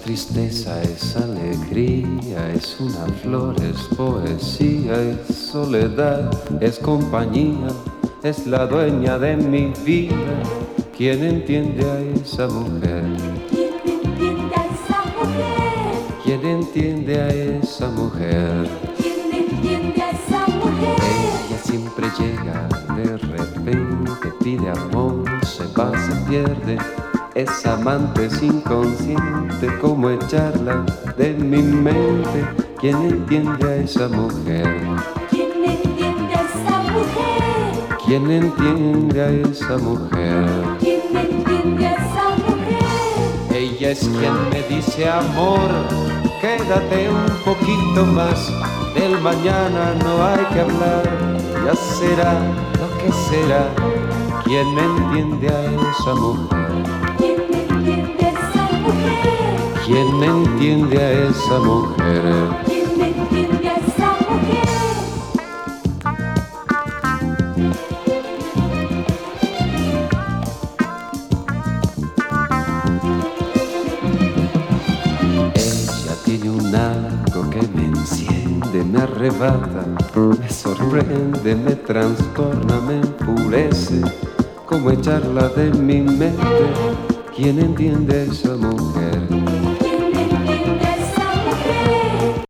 tristeza, es alegría, es una flor, es poesía, es soledad, es compañía, es la dueña de mi vida. ¿Quién entiende a esa mujer? ¿Quién entiende a esa mujer? ¿Quién entiende a esa mujer? ¿Quién entiende a esa mujer? Ella siempre llega de repente, pide amor, se va, se pierde. Es amante, es inconsciente, ¿cómo echarla de mi mente? ¿Quién entiende a esa mujer? ¿Quién entiende a esa mujer? ¿Quién entiende a esa mujer? ¿Quién entiende a esa mujer? Ella es quien me dice amor, quédate un poquito más, del mañana no hay que hablar, ya será lo que será. ¿Quién entiende a esa mujer? ¿Quién entiende a esa mujer? ¿Quién entiende a esa mujer? ¿Quién entiende a esa mujer? Ella tiene un algo que me enciende, me arrebata, me sorprende, me trastorna, me enfurece. ¿Cómo echarla de mi mente? ¿Quién entiende a esa mujer?